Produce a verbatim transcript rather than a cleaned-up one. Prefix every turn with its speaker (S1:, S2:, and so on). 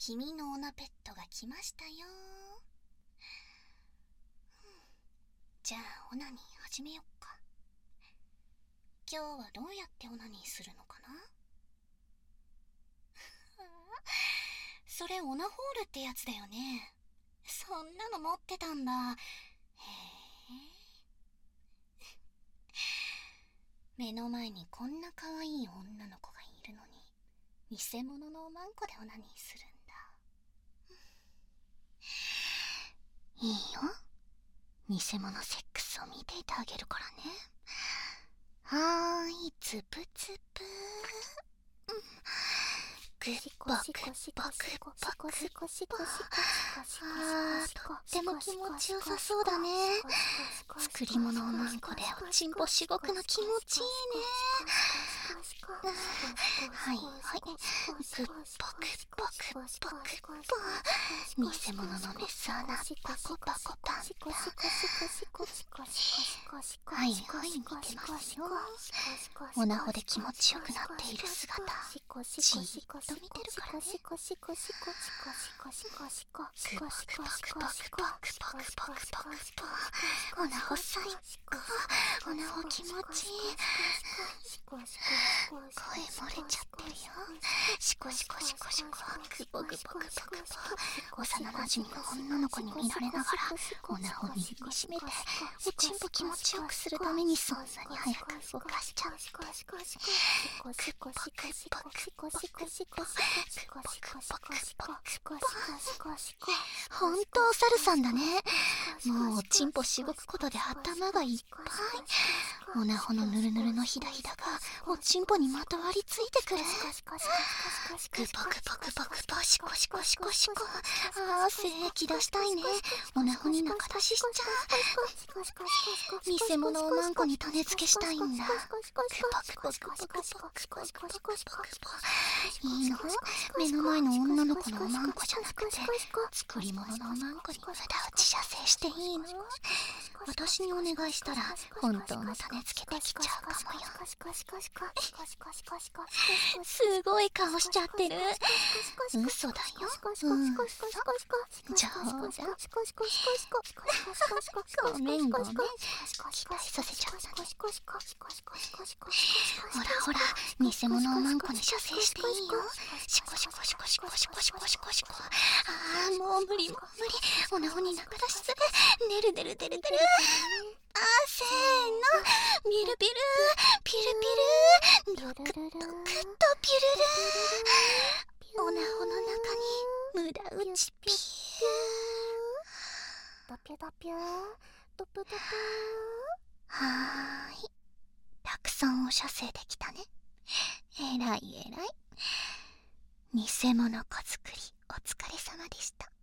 S1: 君のオナペットが来ましたよ。じゃあオナニー始めよっか。今日はどうやってオナニーするのかな。それオナホールってやつだよね。そんなの持ってたんだ。へえ。目の前にこんな可愛い女の子がいるのに、偽物のおまんこでオナニーするんだ。いいよ、偽物セックスを見ていてあげるからね。はーい、つぶつぶ。グッボグッボグッボグッボ。あー、とっても気持ちよさそうだね。作り物おまんこでおちんぽしごくの気持ちいいね。はいはい、グッボグッボグッボグッボ。偽物のメス穴パコパコパンパン。はいはい、見てますよ。おなほで気持ちよくなっている姿、じーっと見てるからね。グボグボグボグボグボグボ。おなほ最高。おなほ気持ちいい。声漏れちゃってるよ。シコシコシコシコ。グボグボグボグボ。幼なじみの女の子に見られながらおなほ握りしめておちんぽ気持ちよくするためにそんなに早く動かしちゃうって。グボグボグボグボグボグボグボ。ほんとお猿さんだね。もうおちんぽしごくことで頭がいっぱい。おなほのぬるぬるのひだひだがおちんぽにまとわりついてくる。グボグボグボグボシコシコシコシコ。あー、精液出したいね。おなほに中出ししちゃう。偽物おまんこに種付けしたいんだ。グボグボグボグボグボグボグボ。いいの？目の前の女の子のおまんこじゃなくて作り物のおまんこに無駄打ち射精していいの？私にお願いしたら本当の種付けできちゃうかもよ。すごい顔しちゃってる。嘘だよ。うん、じゃあごめんごめん、期待させちゃったね。ほらほら、偽物おまんこに射精していいよ。シコシコシコシコシコシコシコシコ。あー、もう無理もう無理。おなほに中出しする。出る出る出る出る。あー、せーの、ビルビルピルピル、ドクドクッとピルル。おなほの中に無駄打ちピュー。ドピュドピュードプドプー。はーい、たくさんお射精できたね。えらいえらい。偽物子作りお疲れ様でした。